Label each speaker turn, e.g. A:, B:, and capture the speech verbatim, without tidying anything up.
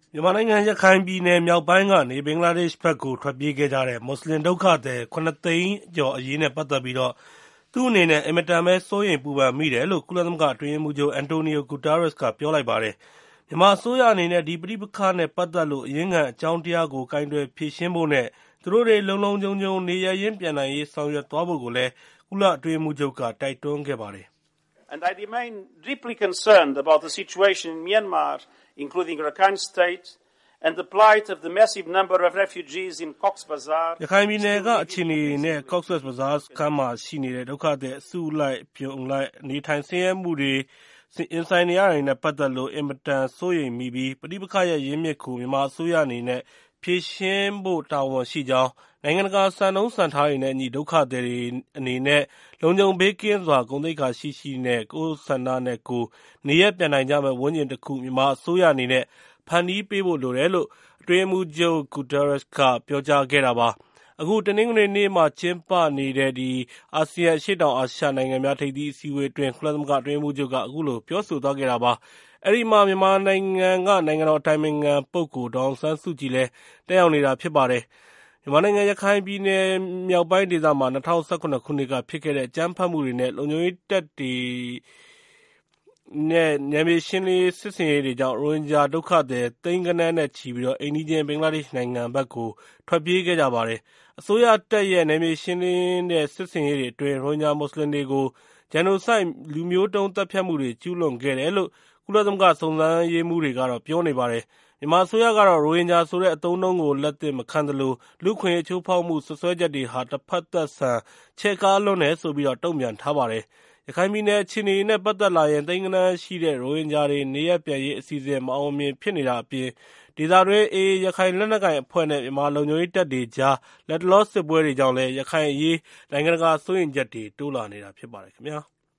A: မြန်မာနိုင်ငံရခိုင်ပြည်နယ်မြောက်ပိုင်းကနေဘင်္ဂလားဒေ့ရှ်ဘက်ကိုထွက်ပြေးခဲ့ကြတဲ့မွတ်ဆလင်ဒုက္ခသည်ခုနှစ်သိန်းကျော်အရေးနဲ့ပတ်သက်ပြီးသူ့အနေနဲ့အင်မတန်ပဲစိုးရိမ်ပူပန်မိတယ်လို့ကုလသမဂ္ဂအတွင်းရေးမှူးချုပ်အန်တိုနီယိုဂူတာရက်စ်ကပြောလိုက်ပါတယ်။မြန်မာအစိုးရအနေနဲ့ဒီပဋိပက္ခနဲ့ပတ်သက်လို့အရင်းခံအကြောင်းတရားကိုကိုင်တွယ်ဖြေရှင်းဖို့နဲ့သူတို့တွေလုံလုံခြုံခြုံနေရပ်ရင်းပြန်နိုင်ရေးဆောင်ရွက်သွားဖို့ကိုလည်းကုလအတွင်းရေးမှူးချုပ်ကတိုက်တွန်းခဲ့ပါတယ်။
B: And I remain deeply concerned about the situation in Myanmar, including Rakhine State, and the plight of the massive number of refugees in Cox's Bazar.
A: ရခိုင်ပြည်နယ်ကအခြေအနေနဲ့ Cox's Bazar စခန်းမှာရှိနေတဲ့ဒုက္ခသည်အစုလိုက်ပြုံလိုက်နေထိုင်ဆင်းရဲမှုတွေရင်ဆိုင်နေရတာနဲ့ပတ်သက်လို့အင်မတန်စိုးရိမ်မိပြီးပဋိပက္ခရဲ့ရင်းမြစ်ကိုမြန်မာအစိုးရအနေနဲ့ဖြေရှင်းဖို့တာဝန်ရှိကြောင်းနိုင်ငံတကာစံနှုန်းစံထားတွေနဲ့အညီဒုက္ခသည်တွေအနေနဲ့လုံခြုံဘေးကင်းစွာဂုဏ်သိက္ခာရှိရှိနဲ့ကိုယ်ဆန္ဒနဲ့ကိုနေရပြန်နိုင်ကြမဲ့ဝန်းကျင်တစ်ခုမြန်မာအစိုးရအနေနဲ့ဖန်တီးပေးဖို့လိုတယ်လို့အတွင်းရေးမှူးချုပ်ဂူတာရက်စ်ကပြောကြားခဲ့တာပါ။အခုတနင်္ဂနွေနေ့မှာကျင်းပနေတဲ့ဒီအာဆီယံအရှေ့တောင်အာရှနိုင်ငံများထိပ်သီးအစည်းအဝေးအတွင်းကုလသမဂ္ဂအတွင်းရေးမှူးချုပ်ကအခုလိုပြောဆိုသွားခဲ့တာပါ။အဲဒီမှာမြန်မာနိုင်ငံကနိုင်ငံတော်အတိုင်ပင်ခံပုဂ္ဂိုလ်ဒေါ်အောင်ဆန်းစုကြည်လည်းတက်ရောက်နေတာဖြစ်ပါတယ်။မြန်မာနိုင်ငံရခိုင်ပြည်နယ်မြောက်ပိုင်းဒေသမှာ၂၀၁၇ခုနှစ်ကဖြစ်ခဲ့တဲ့အကြမ်းဖက်မှုတွေနဲ့လုံခြုံရေးတပ်တွေနဲ့နယ်မြေရှင်းလင်းရေးစစ်ဆင်ရေးတွေကြောင့်ရိုဟင်ဂျာဒုက္ခသည်သိန်းဂဏန်းနဲ့ချီပြီးအိမ်နီးချင်းဘင်္ဂလားဒေ့ရှ်နိုင်ငံဘက်ကိုထွက်ပြေးခဲ့ကြပါတယ်။အစိုးရတပ်ရဲ့နယ်မြေရှင်းလင်းတဲ့စစ်ဆင်ရေးတွေအတွင်းရိုဟင်ဂျာမွတ်ဆလင်တွေကိုဂျန်နိုဆိုက်လူမျိုးတုံးသတ်ဖြတ်မှုတွေကျူးလွန်ခဲ့တယ်လို့ကုလသမဂ္ဂစုံစမ်းရေးမှူးတွေကတော့ပြောနေပါတယ်။မြန်မာအစိုးရကတော့ရိုဟင်ဂျာဆိုတဲ့အသုံးအနှုန်းကိုလက်သင့်မခံသလိုလူ့အခွင့်အရေးချိုးဖောက်မှုစွပ်စွဲချက်တွေဟာတစ်ဖက်သက်ဆန်ချဲ့ကားလွန်းတယ်ဆိုပြီးတုံ့ပြန်ထားပါတယ်။ရခိုင်ပြည်နယ်အခြေအနေနဲ့ပတ်သက်လာရင်သိန်းဂဏန်းရှိတဲ့ရိုဟင်ဂျာတွေနေရပ်ပြန်ရေးအစီအစဉ်မအောင်မမြင်ဖြစ်နေတာအပြင်ဒေသတွင်းအေအေရခိုင်လက်နက်ကိုင်အဖွဲ့နဲ့မြန်မာလုံခြုံရေးတပ်တွေကြားလက်တလောစစ်ပွဲတွေကြောင့်လည်းရခိုင်အရေးနိုင်ငံတကာစိုးရိမ်ချက်တွေတိုးလာနေတာဖြစ်ပါတယ်ခင်ဗျာ။